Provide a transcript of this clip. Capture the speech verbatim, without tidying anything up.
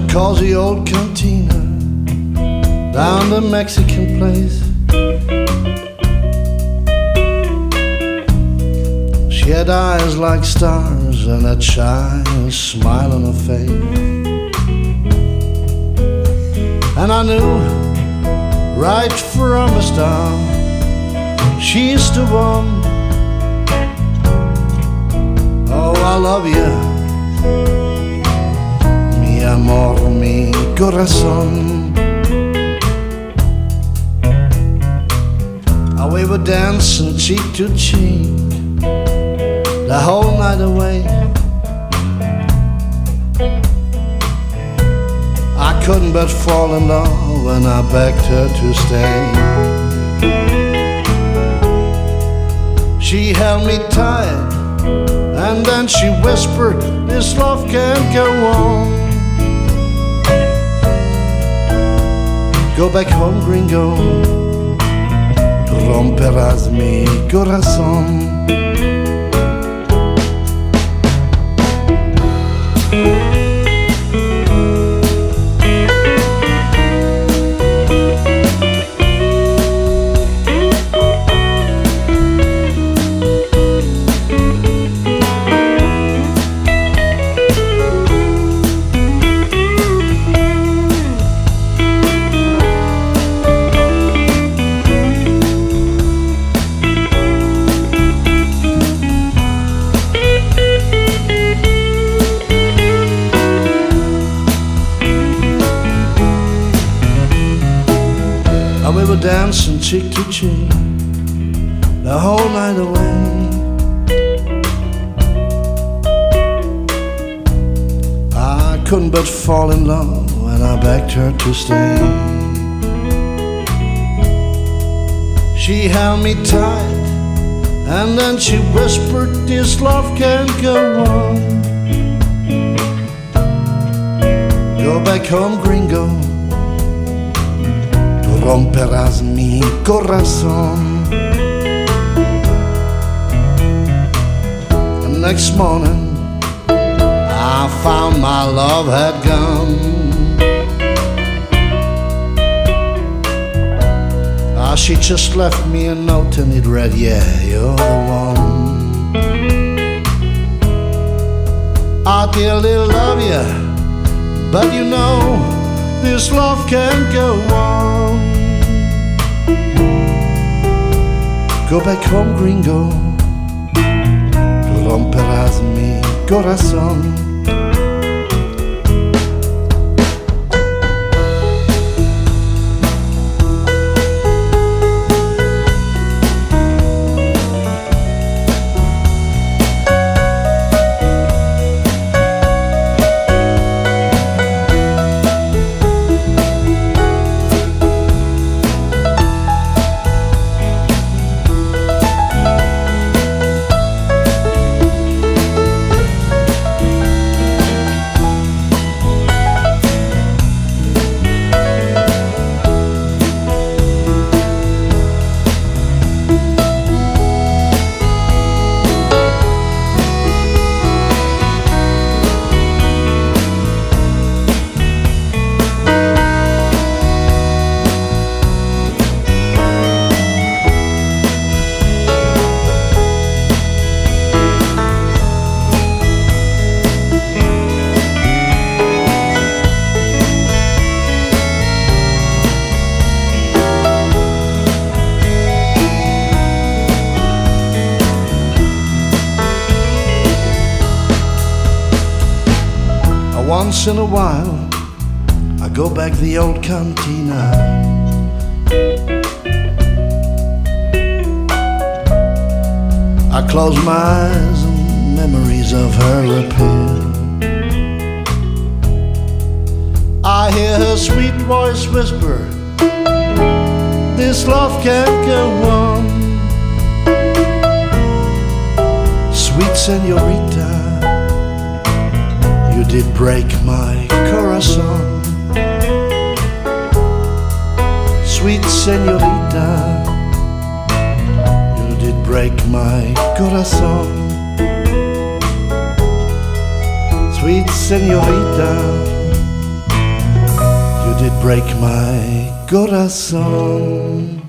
cozy old cantina down the Mexican place. She had eyes like stars and that shy smile on her face. And I knew right from the start she's the one. Oh, I love you, mi amor, mi corazón. Oh, we were dancing cheek to cheek the whole night away. I couldn't but fall in love when I begged her to stay. She held me tight and then she whispered, this love can't go on. Go back home, gringo, romperás mi corazón. We were dancing cheek to cheek the whole night away. I couldn't but fall in love when I begged her to stay. She held me tight and then she whispered, this love can't go on. Go back home, gringo, romperás mi corazón. The next morning I found my love had gone. Ah, she just left me a note and it read, yeah, you're the one. I dearly love you, but you know this love can't go on. Go back home, gringo, romperás mi corazón. Once in a while I go back the old cantina. I close my eyes and memories of her appear. I hear her sweet voice whisper, this love can't go on. Sweet señorita, you did break my corazón. Sweet señorita, you did break my corazón. Sweet señorita, break my corazón.